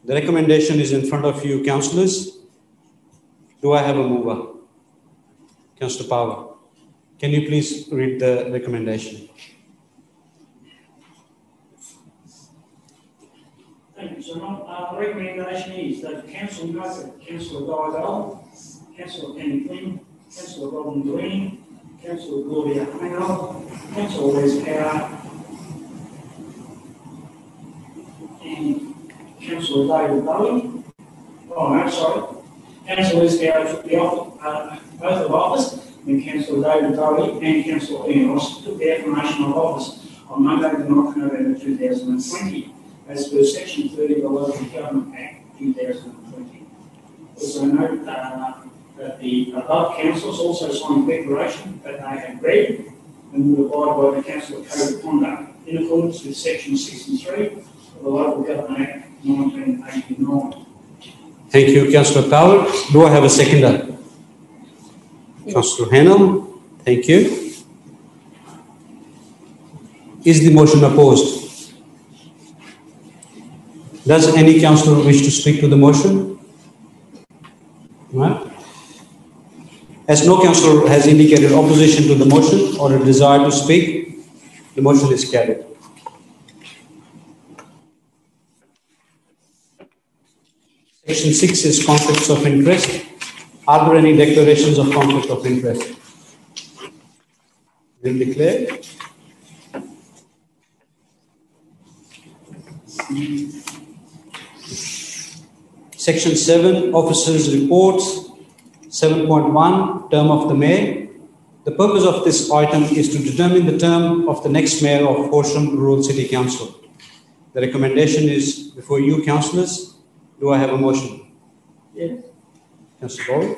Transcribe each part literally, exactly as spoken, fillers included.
The recommendation is in front of you, councillors. Do I have a mover? Councillor Power, can you please read the recommendation? Thank you, Sir. Uh, the recommendation is that the Council note that Councillor Dydell, Councillor Penny Flynn, Councillor Robin Green, Councillor Gloria Hangel, Councillor Les Power, and Councillor David Bowie. Oh, no, sorry. Councillor Les Power took the off, uh, oath of office, and Councillor David Bowie and Councillor Ian Ross took the affirmation of office on Monday, the ninth of November two thousand twenty, as per Section thirty of the Local Government Act two thousand twenty. Also note uh, that the above councillors also signed a declaration that they have read and will abide by the Council Code of Conduct in accordance with Section sixty-three of the Local Government Act nineteen eighty-nine. Thank you, Councillor Powell. Do I have a seconder? Yes. Councillor Hennell, thank you. Is the motion opposed? Does any councillor wish to speak to the motion? No? As no councillor has indicated opposition to the motion or a desire to speak, the motion is carried. Section six is conflicts of interest. Are there any declarations of conflict of interest? Will declare. Section seven, officers' reports. seven point one, term of the mayor. The purpose of this item is to determine the term of the next mayor of Horsham Rural City Council. The recommendation is before you, councillors. Do I have a motion? Yes. Councillor Bowie.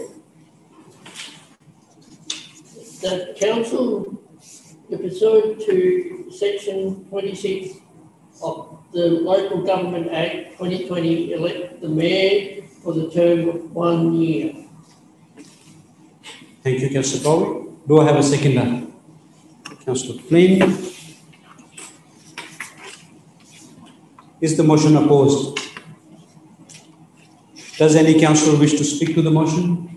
That council, pursuant to section twenty-six of the Local Government Act twenty twenty, elect the mayor for the term of one year. Thank you, Councillor Bowie. Do I have a seconder? Councillor Flynn. Is the motion opposed? Does any councillor wish to speak to the motion?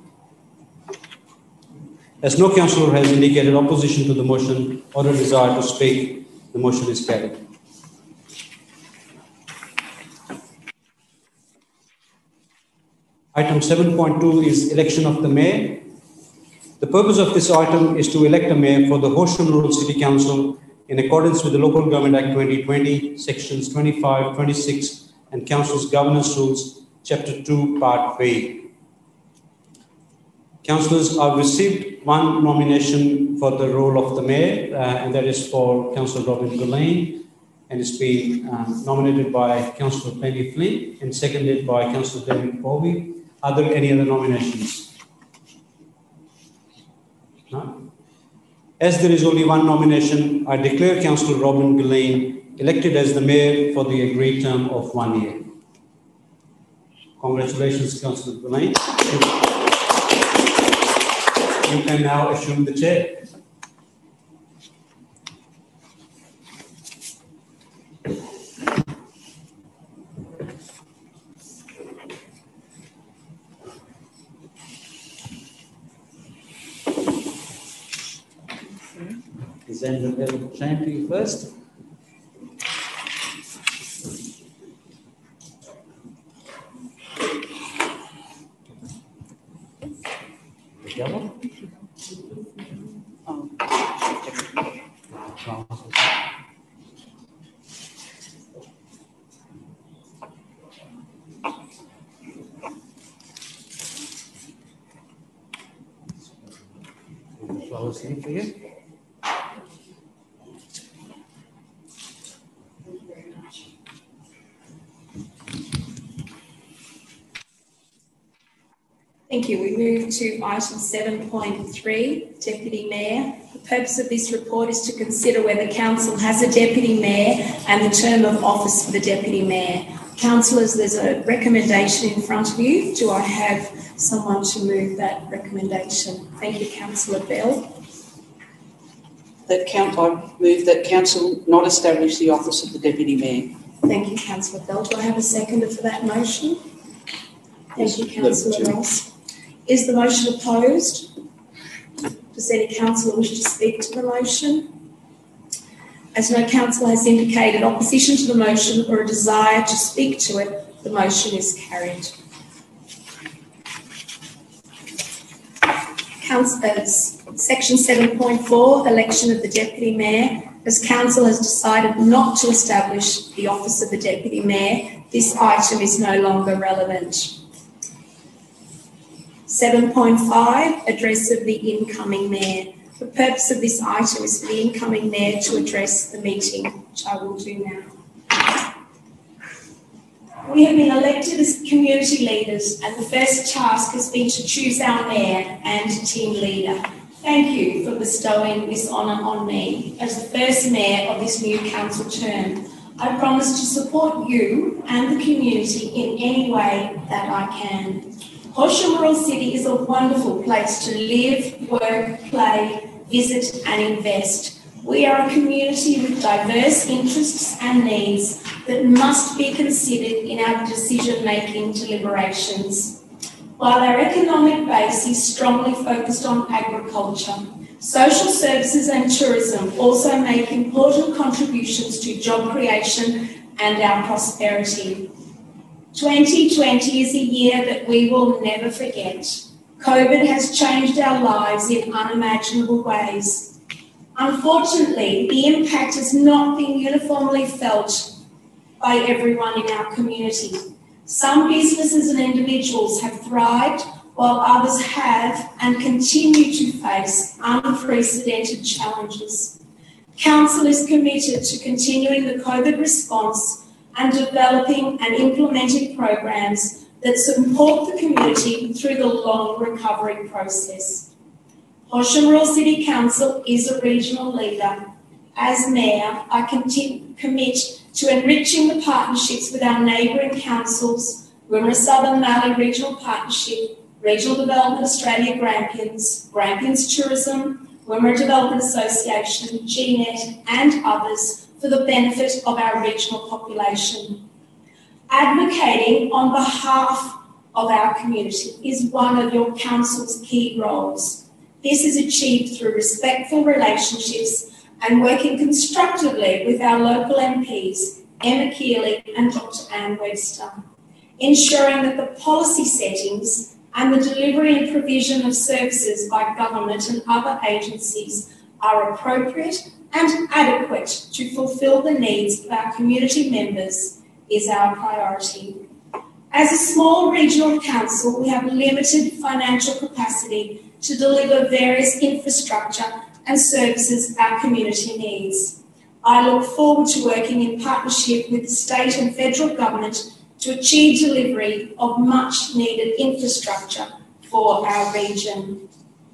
As no councillor has indicated opposition to the motion or a desire to speak, the motion is carried. Item seven point two is election of the mayor. The purpose of this item is to elect a mayor for the Horsham Rural City Council in accordance with the Local Government Act twenty twenty, sections twenty-five, twenty-six, and Council's Governance Rules, Chapter two, Part three. Councillors have received one nomination for the role of the mayor, uh, and that is for Councillor Robin Gillane, and it's been um, nominated by Councillor Penny Flynn and seconded by Councillor David Bowie. Are there any other nominations? No? As there is only one nomination, I declare Councillor Robin Gillane elected as the mayor for the agreed term of one year. Congratulations, Councillor Gillane. You can now assume the chair. Is Angela trying to you first? Yellow? Oh. Flowers in for you. Thank you. We move to item seven point three, Deputy Mayor. The purpose of this report is to consider whether Council has a Deputy Mayor and the term of office for the Deputy Mayor. Councillors, there's a recommendation in front of you. Do I have someone to move that recommendation? Thank you, Councillor Bell. That count, I move that Council not establish the office of the Deputy Mayor. Thank you, Councillor Bell. Do I have a seconder for that motion? Thank you, Councillor Ross. Is the motion opposed? Does any councillor wish to speak to the motion? As no councillor has indicated opposition to the motion or a desire to speak to it, the motion is carried. Councillors, section seven point four, election of the Deputy Mayor. As Council has decided not to establish the office of the Deputy Mayor, this item is no longer relevant. seven point five, address of the incoming Mayor. The purpose of this item is for the incoming Mayor to address the meeting, which I will do now. We have been elected as community leaders, and the first task has been to choose our Mayor and team leader. Thank you for bestowing this honour on me as the first Mayor of this new council term. I promise to support you and the community in any way that I can. Horsham Rural City is a wonderful place to live, work, play, visit and invest. We are a community with diverse interests and needs that must be considered in our decision-making deliberations. While our economic base is strongly focused on agriculture, social services and tourism also make important contributions to job creation and our prosperity. twenty twenty is a year that we will never forget. COVID has changed our lives in unimaginable ways. Unfortunately, the impact has not been uniformly felt by everyone in our community. Some businesses and individuals have thrived, while others have and continue to face unprecedented challenges. Council is committed to continuing the COVID response and developing and implementing programs that support the community through the long recovery process. Horsham Rural City Council is a regional leader. As Mayor, I continue, commit to enriching the partnerships with our neighbouring councils, Wimmera Southern Mallee Regional Partnership, Regional Development Australia Grampians, Grampians Tourism, Wimmera Development Association, G net and others for the benefit of our regional population. Advocating on behalf of our community is one of your council's key roles. This is achieved through respectful relationships and working constructively with our local M Ps, Emma Keeley and Doctor Anne Webster, ensuring that the policy settings and the delivery and provision of services by government and other agencies are appropriate and adequate to fulfil the needs of our community members is our priority. As a small regional council, we have limited financial capacity to deliver various infrastructure and services our community needs. I look forward to working in partnership with the state and federal government to achieve delivery of much needed infrastructure for our region.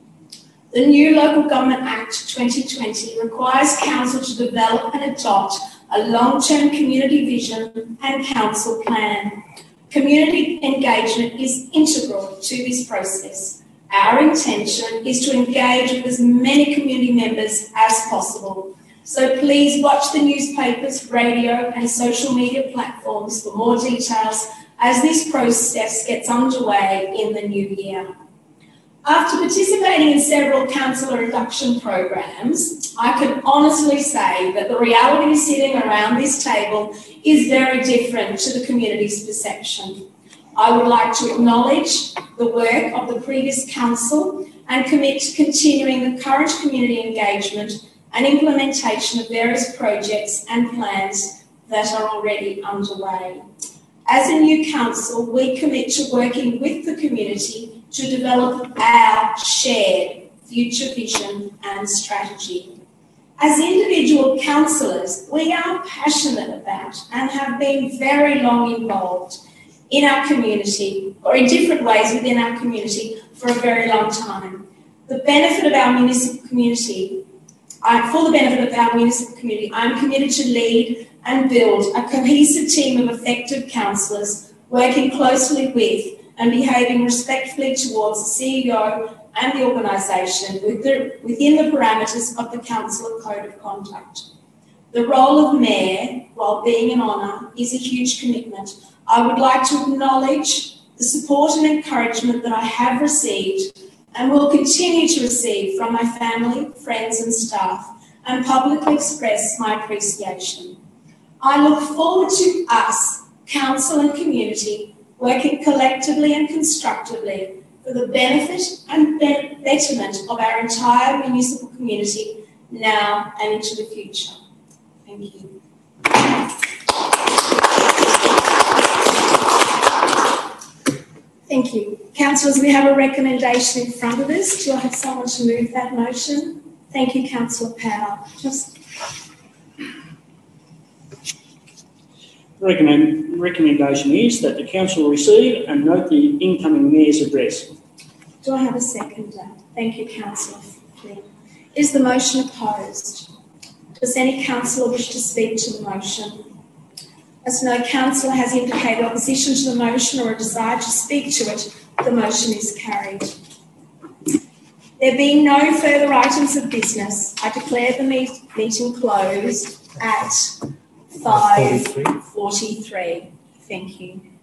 The new Local Government Act twenty twenty requires Council to develop and adopt a long-term community vision and council plan. Community engagement is integral to this process. Our intention is to engage with as many community members as possible. So please watch the newspapers, radio and social media platforms for more details as this process gets underway in the new year. After participating in several councillor induction programs, I can honestly say that the reality sitting around this table is very different to the community's perception. I would like to acknowledge the work of the previous council and commit to continuing the current community engagement and implementation of various projects and plans that are already underway. As a new council, we commit to working with the community to develop our shared future vision and strategy. As individual councillors, we are passionate about and have been very long involved in our community, or in different ways within our community, for a very long time. The benefit of our municipal community, I, for the benefit of our municipal community, I'm committed to lead and build a cohesive team of effective councillors working closely with and behaving respectfully towards the C E O and the organisation within the parameters of the Council Code of Conduct. The role of Mayor, while being an honour, is a huge commitment. I would like to acknowledge the support and encouragement that I have received and will continue to receive from my family, friends and staff, and publicly express my appreciation. I look forward to us, council and community, working collectively and constructively for the benefit and betterment of our entire municipal community now and into the future. Thank you. Thank you. Councillors, we have a recommendation in front of us. Do I have someone to move that motion? Thank you, Councillor Powell. Just Recommend, recommendation is that the council receive and note the incoming mayor's address. do I have a seconder? Thank you, Councillor Flynn. Is the motion opposed? Does any councillor wish to speak to the motion? As no councillor has indicated opposition to the motion or a desire to speak to it, the motion is carried. There being no further items of business, I declare the meet meeting closed at five forty-three. Thank you.